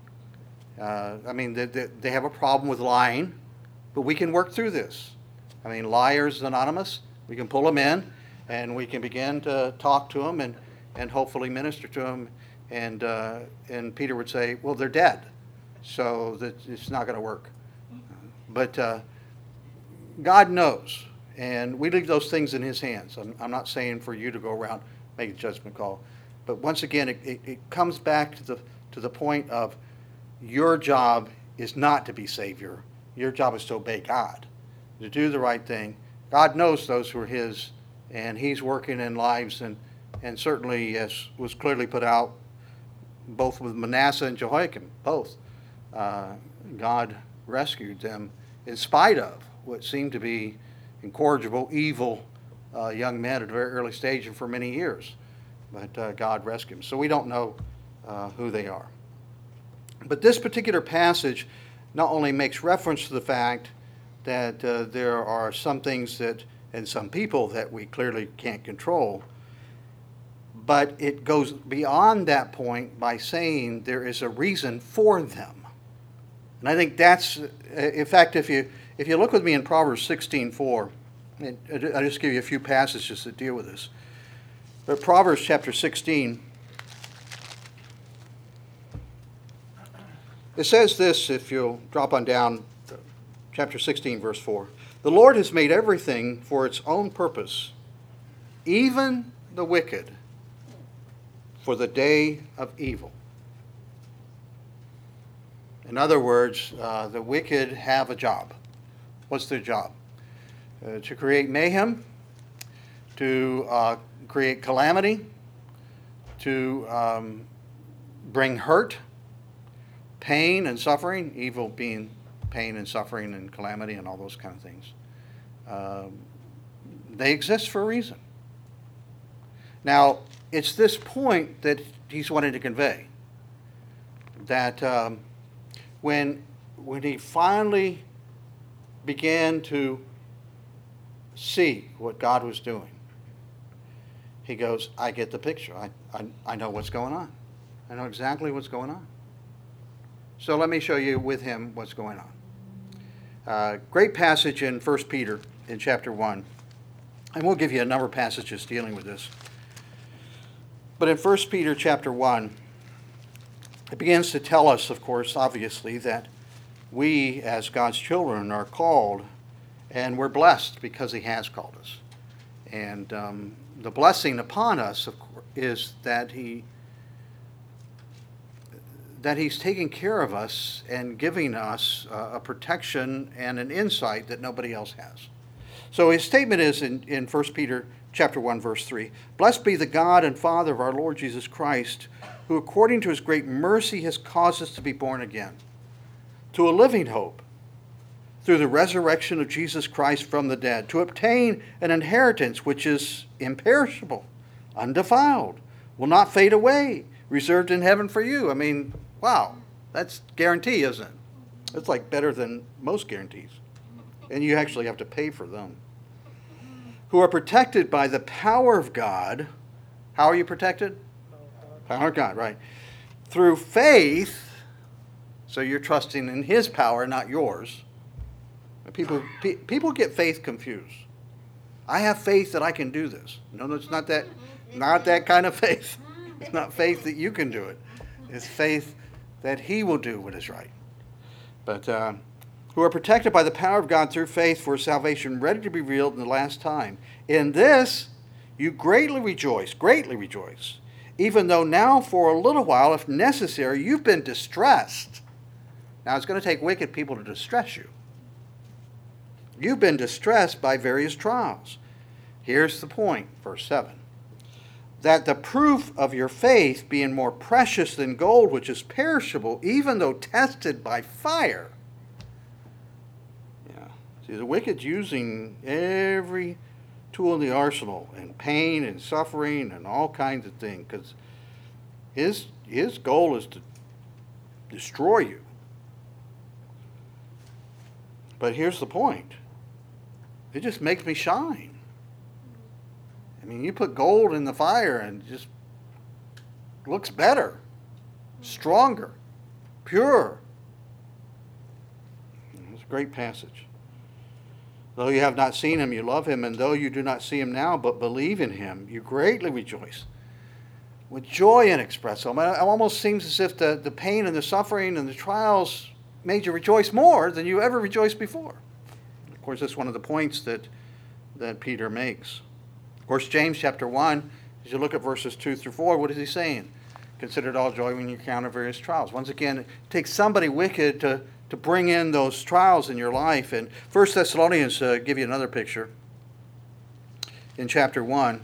Uh, I mean, they, they, they have a problem with lying, but we can work through this. I mean, Liars Anonymous, we can pull them in, and we can begin to talk to them and, and hopefully minister to them. And, uh, and Peter would say, well, they're dead, so that it's not going to work. But uh, God knows, and we leave those things in his hands. I'm, I'm not saying for you to go around make a judgment call. But once again, it, it, it comes back to the, to the point of your job is not to be Savior. Your job is to obey God, to do the right thing. God knows those who are his, and he's working in lives, and, and certainly, as was clearly put out, both with Manasseh and Jehoiakim, both, uh, God rescued them in spite of what seemed to be incorrigible, evil uh, young men at a very early stage and for many years. But uh, God rescued them. So we don't know uh, who they are. But this particular passage not only makes reference to the fact that uh, there are some things that, and some people that we clearly can't control, but it goes beyond that point by saying there is a reason for them. And I think that's, in fact, if you if you look with me in Proverbs sixteen four, I'll just give you a few passages that deal with this. But Proverbs chapter sixteen, it says this, if you'll drop on down, chapter sixteen, verse four. The Lord has made everything for its own purpose, even the wicked for the day of evil. In other words, uh, the wicked have a job. What's their job? Uh, to create mayhem, to uh, create calamity, to um, bring hurt, pain and suffering, evil being pain and suffering and calamity and all those kind of things. Um, they exist for a reason. Now, it's this point that he's wanting to convey, that um, when, when he finally began to see what God was doing, he goes, I get the picture. I, I, I know what's going on. I know exactly what's going on. So let me show you with him what's going on. Uh, great passage in First Peter in chapter one. And we'll give you a number of passages dealing with this. But in First Peter chapter one, it begins to tell us, of course, obviously, that we as God's children are called, and we're blessed because he has called us. And um, the blessing upon us, of course, is that he that he's taking care of us and giving us uh, a protection and an insight that nobody else has. So his statement is in, in First Peter chapter one, verse three, "Blessed be the God and Father of our Lord Jesus Christ, who according to his great mercy has caused us to be born again, to a living hope, through the resurrection of Jesus Christ from the dead, to obtain an inheritance which is imperishable, undefiled, will not fade away, reserved in heaven for you." I mean, wow, that's guarantee, isn't it? It's like better than most guarantees. And you actually have to pay for them. "Who are protected by the power of God." How are you protected? Power of God, right. "Through faith," so you're trusting in his power, not yours. People, pe- people get faith confused. I have faith that I can do this. No, no, it's not that, not that kind of faith. It's not faith that you can do it. It's faith that he will do what is right. But uh, "who are protected by the power of God through faith for salvation ready to be revealed in the last time. In this you greatly rejoice, greatly rejoice, even though now for a little while, if necessary, you've been distressed." Now it's going to take wicked people to distress you. "You've been distressed by various trials." Here's the point, verse seven. "That the proof of your faith, being more precious than gold, which is perishable, even though tested by fire." Yeah. See, the wicked's using every tool in the arsenal, and pain and suffering and all kinds of things, because his, his goal is to destroy you. But here's the point. It just makes me shine. I mean, you put gold in the fire and it just looks better, stronger, pure. It's a great passage. "Though you have not seen him, you love him, and though you do not see him now, but believe in him, you greatly rejoice with joy inexpressible." It almost seems as if the, the pain and the suffering and the trials made you rejoice more than you ever rejoiced before. Of course, that's one of the points that, that Peter makes. Of course, James chapter one, as you look at verses two through four, what is he saying? "Consider it all joy when you encounter various trials." Once again, it takes somebody wicked to, to bring in those trials in your life. And First Thessalonians uh, give you another picture. In chapter one,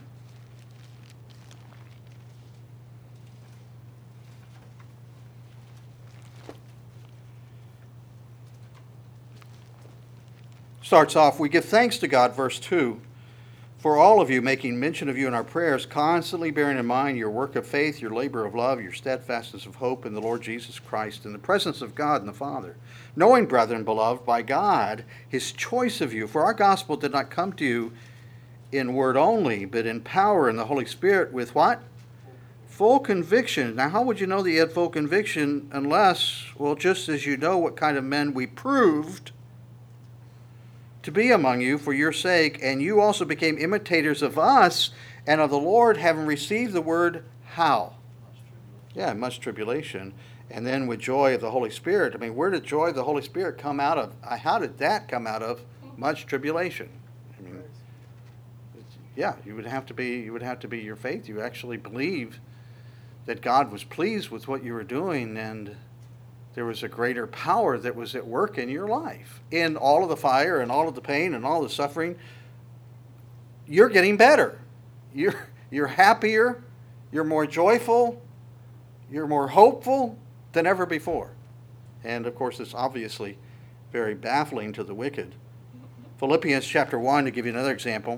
starts off, "We give thanks to God," verse two, "for all of you, making mention of you in our prayers, constantly bearing in mind your work of faith, your labor of love, your steadfastness of hope in the Lord Jesus Christ, in the presence of God and the Father. Knowing, brethren, beloved, by God, his choice of you, for our gospel did not come to you in word only, but in power in the Holy Spirit, with" what? "Full conviction." Now, how would you know that you had full conviction unless, well, just as you know what kind of men we proved to be among you for your sake, and you also became imitators of us and of the Lord, having received the word," how? Yeah, much tribulation. And then with joy of the Holy Spirit. I mean, where did joy of the Holy Spirit come out of? How did that come out of? Much tribulation. I mean, it's, yeah, you would have to be, you would have to be your faith. You actually believe that God was pleased with what you were doing, and there was a greater power that was at work in your life. In all of the fire and all of the pain and all the suffering, you're getting better. You're, you're happier. You're more joyful. You're more hopeful than ever before. And of course, it's obviously very baffling to the wicked. Philippians chapter one, to give you another example.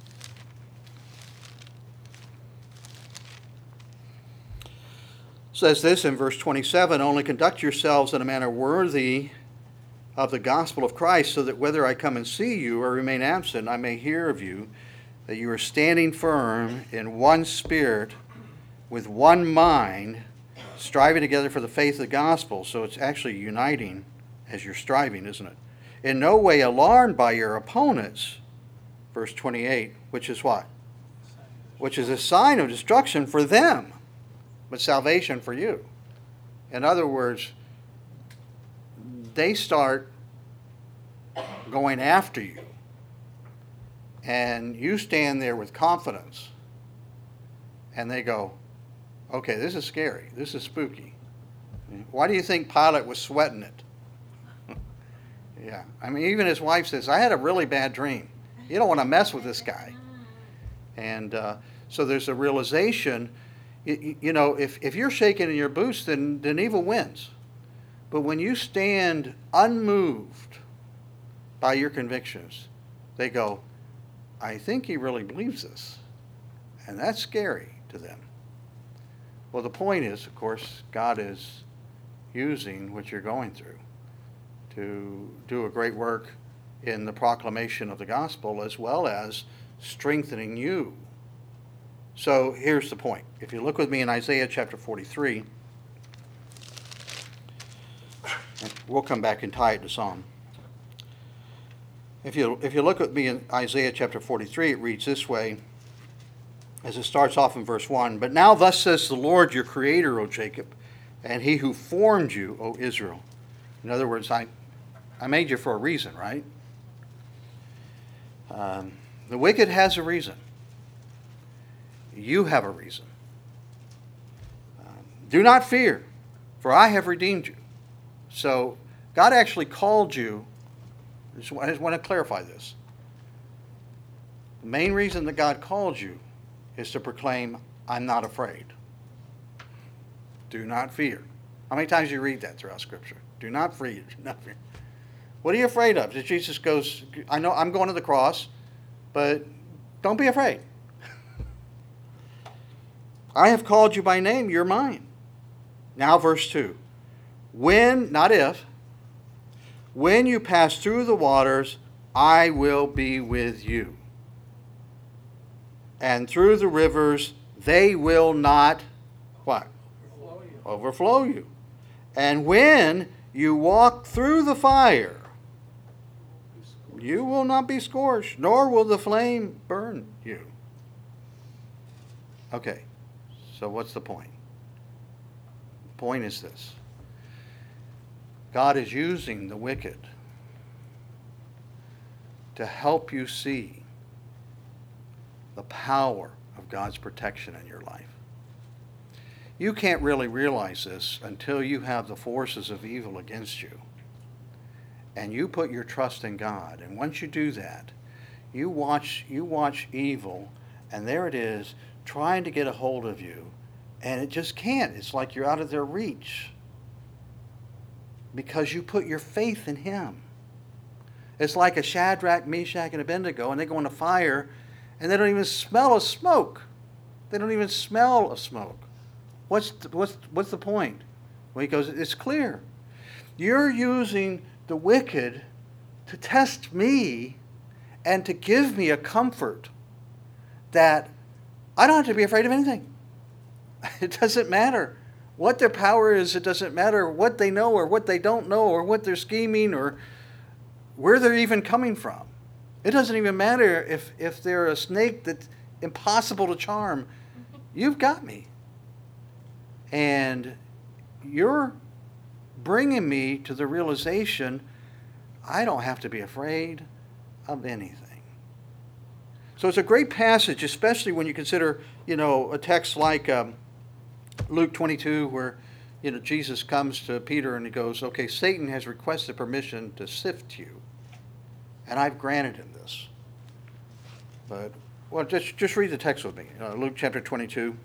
Says this in verse twenty-seven, "Only conduct yourselves in a manner worthy of the gospel of Christ, so that whether I come and see you or remain absent, I may hear of you, that you are standing firm in one spirit, with one mind, striving together for the faith of the gospel." So it's actually uniting as you're striving, isn't it? "In no way alarmed by your opponents," verse twenty-eight, which is what? Which is a sign of destruction for them, but salvation for you. In other words, they start going after you, and you stand there with confidence, and they go, "Okay, this is scary. This is spooky. Why do you think Pilate was sweating it? Yeah, I mean, even his wife says, I had a really bad dream. You don't want to mess with this guy. And uh, so there's a realization, you, you know, if, if you're shaking in your boots, then, then evil wins. But when you stand unmoved by your convictions, they go, I think he really believes this. And that's scary to them. Well, the point is, of course, God is using what you're going through to do a great work in the proclamation of the gospel as well as strengthening you. So here's the point. If you look with me in Isaiah chapter forty-three, we'll come back and tie it to Psalm. If you, if you look at me in Isaiah chapter forty-three, it reads this way, as it starts off in verse one. But now thus says the Lord your Creator, O Jacob, and he who formed you, O Israel. In other words, I, I made you for a reason, right? Um, the wicked has a reason. You have a reason. Um, do not fear, for I have redeemed you. So God actually called you. I just want to clarify this. The main reason that God called you is to proclaim, I'm not afraid. Do not fear. How many times do you read that throughout Scripture? Do not fear. Do not fear. What are you afraid of? That Jesus goes, I know I'm going to the cross, but don't be afraid. I have called you by name, you're mine. Now verse two. When, not if, when you pass through the waters, I will be with you. And through the rivers, they will not, what? Overflow you. Overflow you. And when you walk through the fire, you will not be scorched, nor will the flame burn you. Okay, so what's the point? The point is this. God is using the wicked to help you see the power of God's protection in your life. You can't really realize this until you have the forces of evil against you. And you put your trust in God. And once you do that, you watch, you watch evil, and there it is, trying to get a hold of you. And it just can't. It's like you're out of their reach. Because you put your faith in Him. It's like a Shadrach, Meshach, and Abednego, and they go in the fire, and they don't even smell a smoke. They don't even smell a smoke. What's the, what's, what's the point? Well, he goes, it's clear. You're using the wicked to test me and to give me a comfort that I don't have to be afraid of anything. It doesn't matter what their power is. It doesn't matter what they know or what they don't know or what they're scheming or where they're even coming from. It doesn't even matter if, if they're a snake that's impossible to charm. You've got me. And you're bringing me to the realization I don't have to be afraid of anything. So it's a great passage, especially when you consider, you know, a text like um, Luke twenty-two, where, you know, Jesus comes to Peter and he goes, okay, Satan has requested permission to sift you, and I've granted him this. But, well, just, just read the text with me. Uh, Luke chapter twenty-two.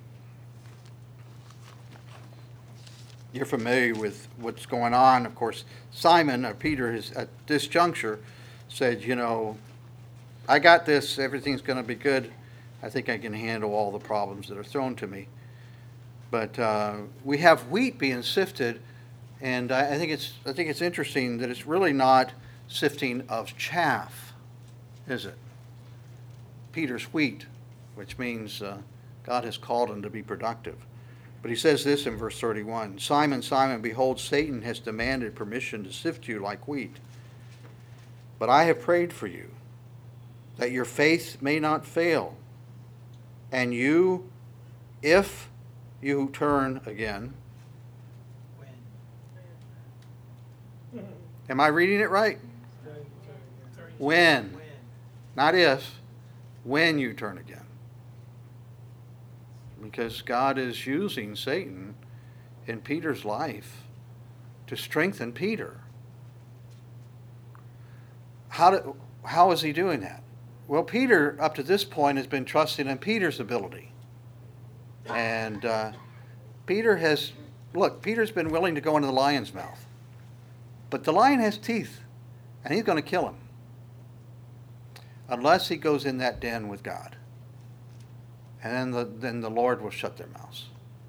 You're familiar with what's going on. Of course, Simon, or Peter, has, at this juncture, said, you know, I got this. Everything's going to be good. I think I can handle all the problems that are thrown to me. But uh, we have wheat being sifted, and I, I think it's I think it's interesting that it's really not sifting of chaff, is it? Peter's wheat, which means uh, God has called him to be productive. But he says this in verse thirty-one, Simon, Simon, behold, Satan has demanded permission to sift you like wheat. But I have prayed for you, that your faith may not fail. And you, if you turn again. When? Am I reading it right? When. Not if. When you turn again. Because God is using Satan in Peter's life to strengthen Peter. How, do, how is he doing that? Well, Peter, up to this point, has been trusting in Peter's ability. And uh, Peter has, look, Peter's been willing to go into the lion's mouth. But the lion has teeth, and he's going to kill him. Unless he goes in that den with God. And then the, then the Lord will shut their mouths.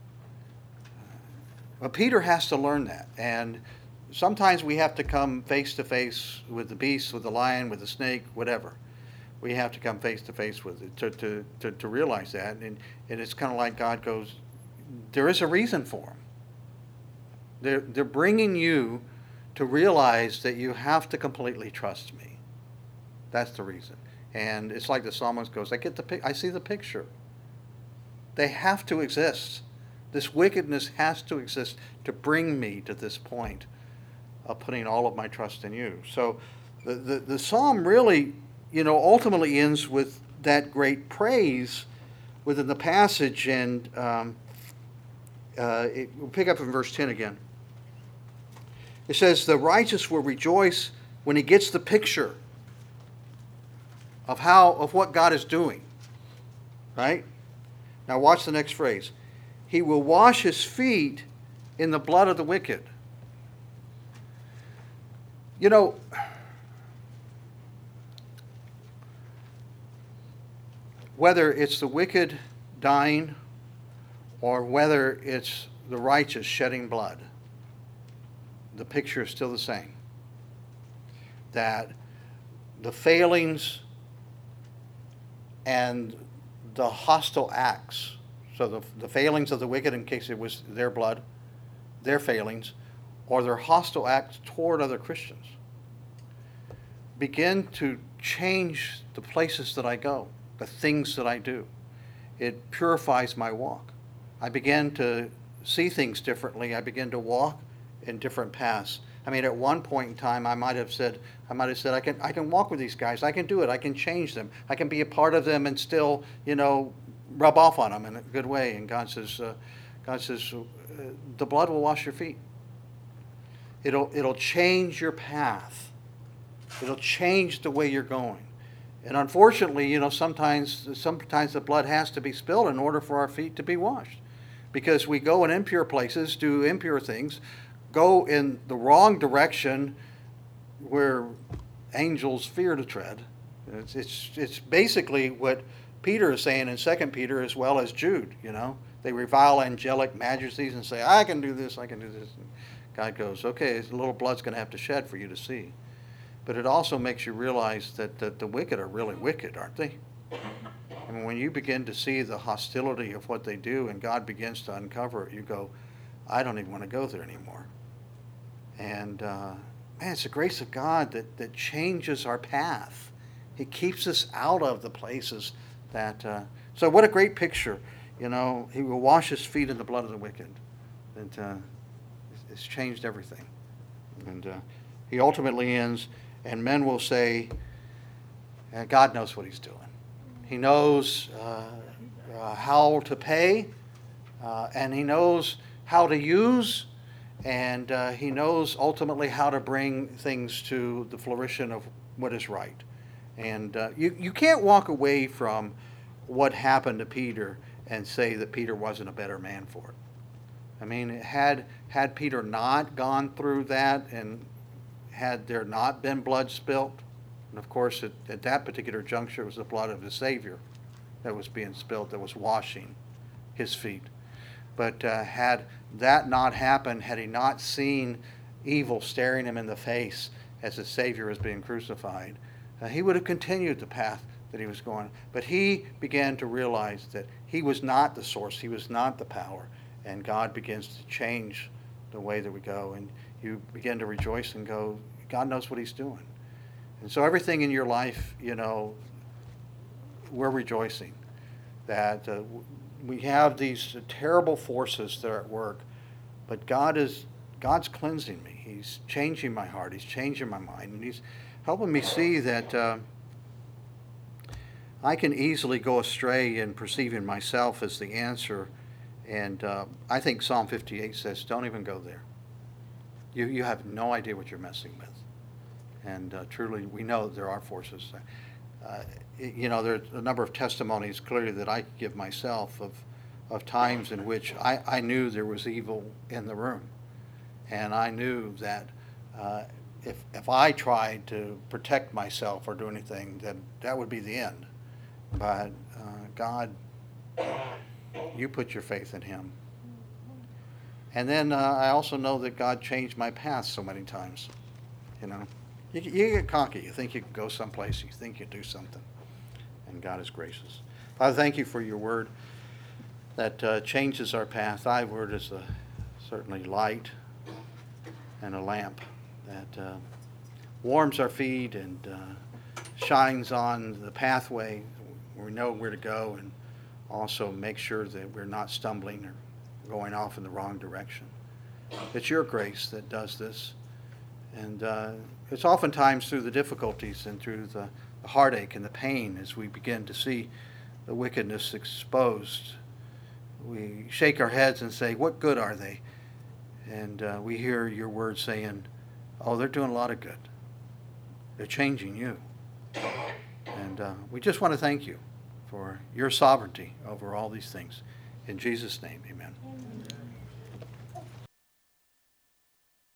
But Peter has to learn that. And sometimes we have to come face to face with the beast, with the lion, with the snake, whatever. We have to come face to face with it to, to, to, to realize that. And, and it's kind of like God goes, there is a reason for them. They're, they're bringing you to realize that you have to completely trust me. That's the reason. And it's like the psalmist goes, I get the pic- I see the picture. They have to exist. This wickedness has to exist to bring me to this point of putting all of my trust in you. So the, the, the psalm really, you know, ultimately ends with that great praise within the passage. And um, uh, it, we'll pick up in verse ten again. It says, the righteous will rejoice when he gets the picture of how, of what God is doing. Right? Now watch the next phrase. He will wash his feet in the blood of the wicked. You know, whether it's the wicked dying or whether it's the righteous shedding blood, the picture is still the same. That the failings and the hostile acts, so the, the failings of the wicked, in case it was their blood, their failings, or their hostile acts toward other Christians, begin to change the places that I go, the things that I do. It purifies my walk. I begin to see things differently. I begin to walk in different paths. I mean, at one point in time, I might have said, I might have said, I can, I can walk with these guys. I can do it. I can change them. I can be a part of them and still, you know, rub off on them in a good way. And God says, uh, God says, uh, the blood will wash your feet. It'll, it'll change your path. It'll change the way you're going. And unfortunately, you know, sometimes, sometimes the blood has to be spilled in order for our feet to be washed, because we go in impure places, do impure things, go in the wrong direction where angels fear to tread. It's, it's, it's basically what Peter is saying in Second Peter as well as Jude, you know. They revile angelic majesties and say, I can do this, I can do this. And God goes, okay, a little blood's going to have to shed for you to see. But it also makes you realize that, that the wicked are really wicked, aren't they? And when you begin to see the hostility of what they do and God begins to uncover it, you go, I don't even want to go there anymore. And uh, man, it's the grace of God that, that changes our path. He keeps us out of the places that... Uh, so what a great picture. You know, he will wash his feet in the blood of the wicked. And uh, it's changed everything. And uh, he ultimately ends, and men will say, uh, God knows what he's doing. He knows uh, uh, how to pay, uh, and he knows how to use, and uh, he knows ultimately how to bring things to the flourishing of what is right. And uh, you, you can't walk away from what happened to Peter and say that Peter wasn't a better man for it. I mean, had, had Peter not gone through that, and had there not been blood spilt, and of course at, at that particular juncture it was the blood of the Savior that was being spilt, that was washing his feet. But uh, had that not happened, had he not seen evil staring him in the face as the Savior was being crucified, uh, he would have continued the path that he was going. But he began to realize that he was not the source, he was not the power, and God begins to change the way that we go. And you begin to rejoice and go, God knows what he's doing. And so everything in your life, you know, we're rejoicing that uh, we have these terrible forces that are at work, but God is, God's cleansing me. He's changing my heart. He's changing my mind. And he's helping me see that uh, I can easily go astray in perceiving myself as the answer. And uh, I think Psalm fifty-eight says, don't even go there. You, you have no idea what you're messing with. And uh, truly, we know that there are forces. Uh, you know, there's a number of testimonies clearly that I give myself of, of times in which I, I knew there was evil in the room. And I knew that uh, if, if I tried to protect myself or do anything, then that would be the end. But uh, God, you put your faith in him. And then uh, I also know that God changed my path so many times. You know, you, you get cocky. You think you can go someplace. You think you do something. And God is gracious. Father, thank you for your word that uh, changes our path. Thy word is a, certainly light and a lamp that uh, warms our feet and uh, shines on the pathway where we know where to go, and also make sure that we're not stumbling or going off in the wrong direction. It's your grace that does this. And uh, it's oftentimes through the difficulties and through the, the heartache and the pain as we begin to see the wickedness exposed. We shake our heads and say, what good are they? And uh, we hear your word saying, oh, they're doing a lot of good. They're changing you. And uh, we just want to thank you for your sovereignty over all these things. In Jesus' name, amen. Amen.